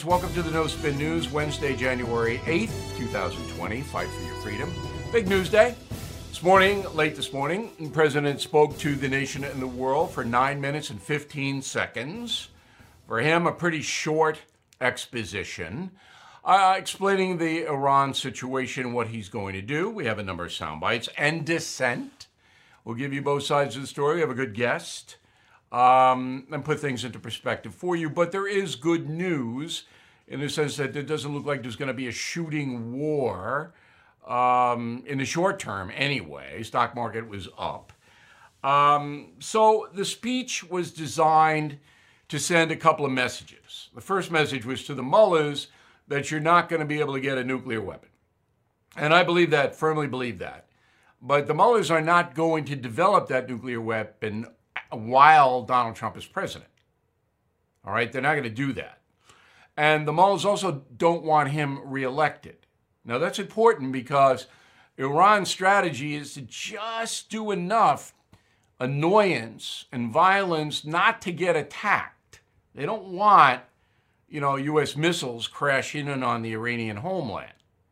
friends. Welcome to the No Spin News, Wednesday, January 8th, 2020. Fight for your freedom. Big news day. Late this morning, the president spoke to the nation and the world for 9 minutes and 15 seconds. For him, a pretty short exposition, explaining the Iran situation, what he's going to do. We have a number of sound bites and dissent. We'll give you both sides of the story. We have a good guest. And put things into perspective for you. But there is good news in the sense that it doesn't look like there's going to be a shooting war in the short term anyway. Stock market was up. So the speech was designed to send a couple of messages. The first message was to the mullahs that you're not going to be able to get a nuclear weapon. And I believe that, firmly believe that. But the mullahs are not going to develop that nuclear weapon while Donald Trump is president. All right, they're not going to do that. And the mullahs also don't want him reelected. Now, that's important because Iran's strategy is to just do enough annoyance and violence not to get attacked. They don't want, U.S. missiles crashing in on the Iranian homeland.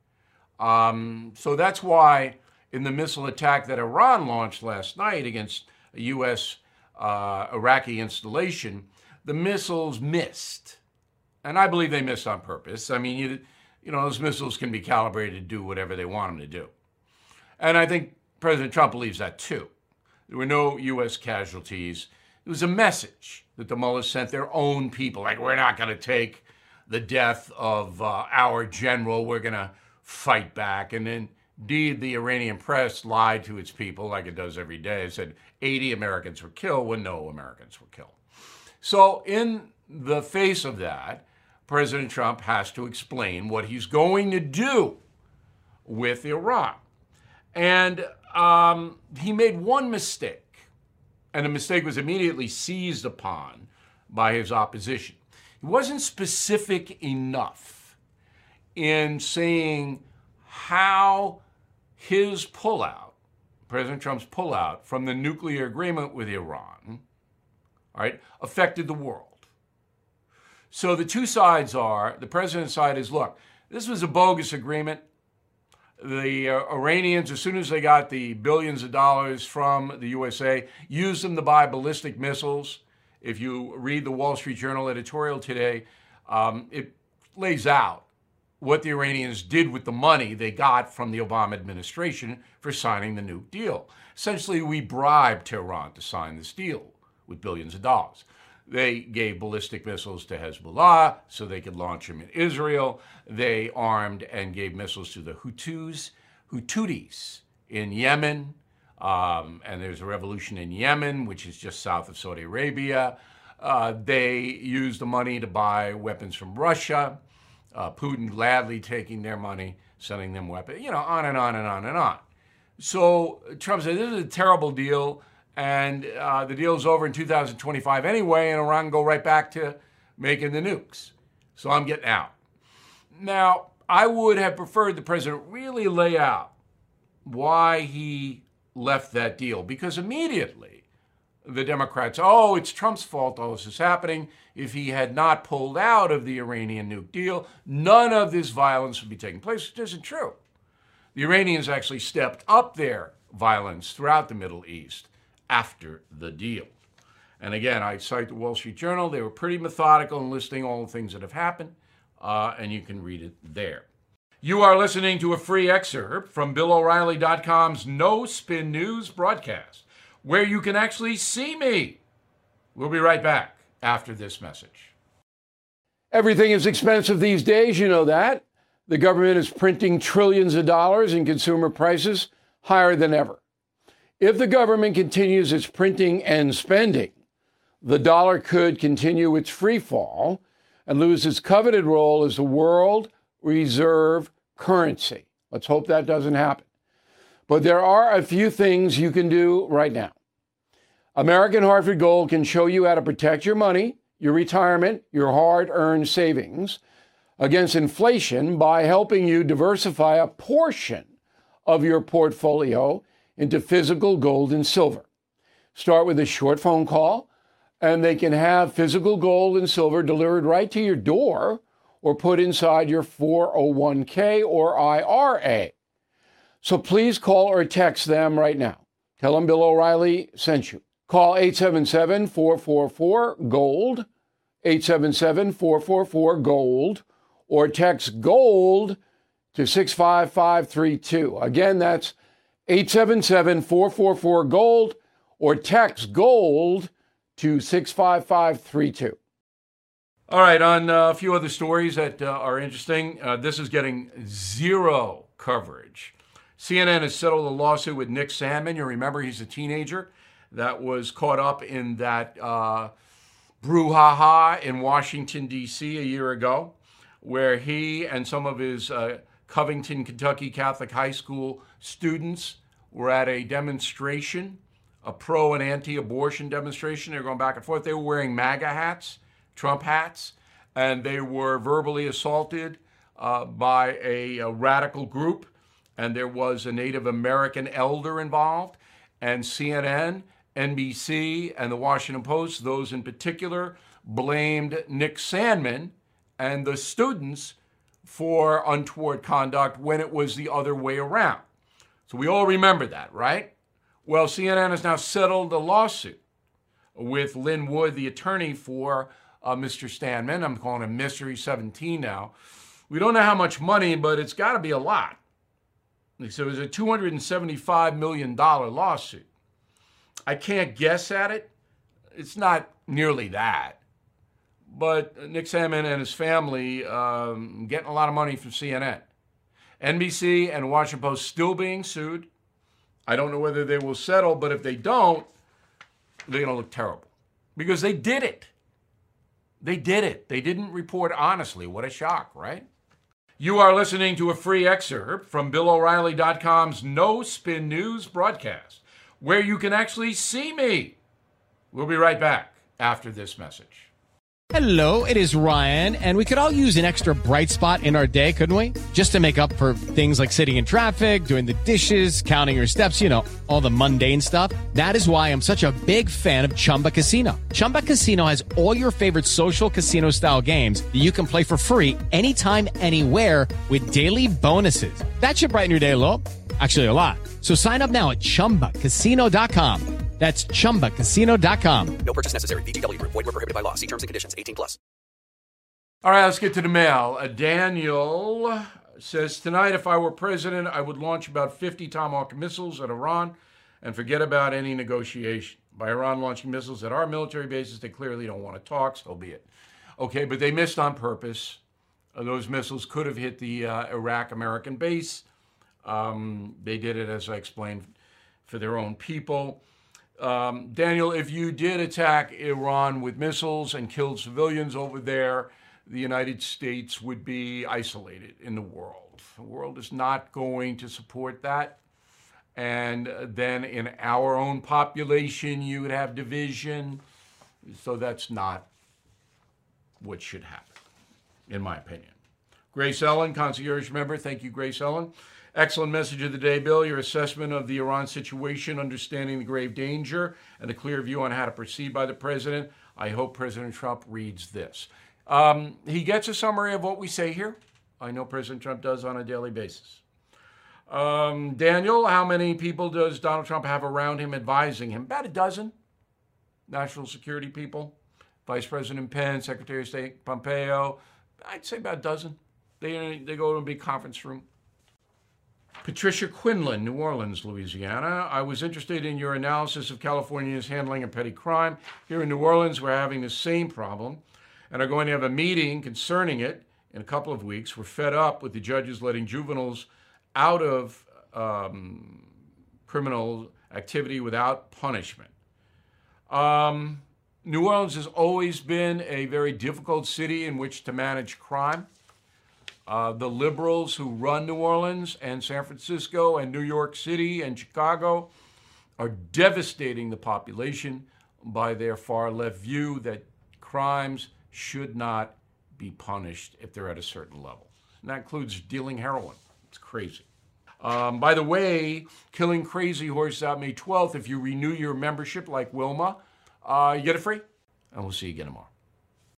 So that's why in the missile attack that Iran launched last night against a U.S. Iraqi installation, the missiles missed. And I believe they missed on purpose. I mean, those missiles can be calibrated to do whatever they want them to do. And I think President Trump believes that too. There were no U.S. casualties. It was a message that the mullahs sent their own people, like, we're not going to take the death of our general. We're going to fight back. And then indeed, the Iranian press lied to its people like it does every day. It said 80 Americans were killed when no Americans were killed. So in the face of that, President Trump has to explain what he's going to do with Iran. And he made one mistake, and the mistake was immediately seized upon by his opposition. He wasn't specific enough in saying how his pullout, President Trump's pullout from the nuclear agreement with Iran, affected the world. So the two sides are, the president's side is, look, this was a bogus agreement. The Iranians, as soon as they got the billions of dollars from the USA, used them to buy ballistic missiles. If you read the Wall Street Journal editorial today, it lays out what the Iranians did with the money they got from the Obama administration for signing the nuke deal. Essentially, we bribed Tehran to sign this deal with billions of dollars. They gave ballistic missiles to Hezbollah so they could launch them in Israel. They armed and gave missiles to the Houthis in Yemen. And there's a revolution in Yemen, which is just south of Saudi Arabia. They used the money to buy weapons from Russia. Putin gladly taking their money, sending them weapons, on and on and on and on. So Trump said, this is a terrible deal, and the deal's over in 2025 anyway, and Iran can go right back to making the nukes. So I'm getting out. Now, I would have preferred the president really lay out why he left that deal, because immediately the Democrats, it's Trump's fault all this is happening. If he had not pulled out of the Iranian nuke deal, none of this violence would be taking place, which isn't true. The Iranians actually stepped up their violence throughout the Middle East after the deal. And again, I cite the Wall Street Journal. They were pretty methodical in listing all the things that have happened, and you can read it there. You are listening to a free excerpt from BillO'Reilly.com's No Spin News broadcast, where you can actually see me. We'll be right back after this message. Everything is expensive these days, you know that. The government is printing trillions of dollars and consumer prices higher than ever. If the government continues its printing and spending, the dollar could continue its free fall and lose its coveted role as the world reserve currency. Let's hope that doesn't happen. But there are a few things you can do right now. American Hartford Gold can show you how to protect your money, your retirement, your hard-earned savings against inflation by helping you diversify a portion of your portfolio into physical gold and silver. Start with a short phone call, and they can have physical gold and silver delivered right to your door or put inside your 401k or IRA. So please call or text them right now. Tell them Bill O'Reilly sent you. Call 877-444-GOLD, 877-444-GOLD, or text GOLD to 65532. Again, that's 877-444-GOLD, or text GOLD to 65532. All right, on a few other stories that are interesting. This is getting zero coverage. CNN has settled a lawsuit with Nick Sandmann. You remember he's a teenager that was caught up in that brouhaha in Washington, D.C. a year ago, where he and some of his Covington, Kentucky Catholic High School students were at a demonstration, a pro and anti-abortion demonstration. They were going back and forth. They were wearing MAGA hats, Trump hats, and they were verbally assaulted by a radical group, and there was a Native American elder involved, and CNN, NBC, and the Washington Post, those in particular, blamed Nick Sandmann and the students for untoward conduct when it was the other way around. So we all remember that, right? Well, CNN has now settled a lawsuit with Lynn Wood, the attorney for Mr. Sandmann. I'm calling him Mystery 17 now. We don't know how much money, but it's got to be a lot. So it's a $275 million lawsuit. I can't guess at it. It's not nearly that. But Nick Sandmann and his family getting a lot of money from CNN. NBC and Washington Post still being sued. I don't know whether they will settle, but if they don't, they're going to look terrible. Because they did it. They did it. They didn't report honestly. What a shock, right? You are listening to a free excerpt from BillO'Reilly.com's No Spin News broadcast, where you can actually see me. We'll be right back after this message. Hello, it is Ryan, and we could all use an extra bright spot in our day, couldn't we? Just to make up for things like sitting in traffic, doing the dishes, counting your steps, you know, all the mundane stuff. That is why I'm such a big fan of Chumba Casino. Chumba Casino has all your favorite social casino-style games that you can play for free anytime, anywhere with daily bonuses. That should brighten your day a little. Actually, a lot. So sign up now at ChumbaCasino.com. That's ChumbaCasino.com. No purchase necessary. VGW Group. Void where prohibited by law. See terms and conditions. 18+. All right, let's get to the mail. Daniel says, tonight, if I were president, I would launch about 50 Tomahawk missiles at Iran and forget about any negotiation. By Iran launching missiles at our military bases, they clearly don't want to talk, so be it. Okay, but they missed on purpose. Those missiles could have hit the Iraq-American base. They did it, as I explained, for their own people. Daniel, if you did attack Iran with missiles and killed civilians over there, the United States would be isolated in the world. The world is not going to support that. And then in our own population, you would have division. So that's not what should happen, in my opinion. Grace Ellen, concierge member. Thank you, Grace Ellen. Excellent message of the day, Bill. Your assessment of the Iran situation, understanding the grave danger, and a clear view on how to proceed by the president. I hope President Trump reads this. He gets a summary of what we say here. I know President Trump does on a daily basis. Daniel, how many people does Donald Trump have around him advising him? About a dozen national security people. Vice President Pence, Secretary of State Pompeo. I'd say about a dozen. They go to a big conference room. Patricia Quinlan, New Orleans, Louisiana. I was interested in your analysis of California's handling of petty crime. Here in New Orleans, we're having the same problem and are going to have a meeting concerning it in a couple of weeks. We're fed up with the judges letting juveniles out of criminal activity without punishment. New Orleans has always been a very difficult city in which to manage crime. The liberals who run New Orleans and San Francisco and New York City and Chicago are devastating the population by their far-left view that crimes should not be punished if they're at a certain level. And that includes dealing heroin. It's crazy. By the way, Killing Crazy Horse out May 12th. If you renew your membership like Wilma, you get it free. And we'll see you again tomorrow.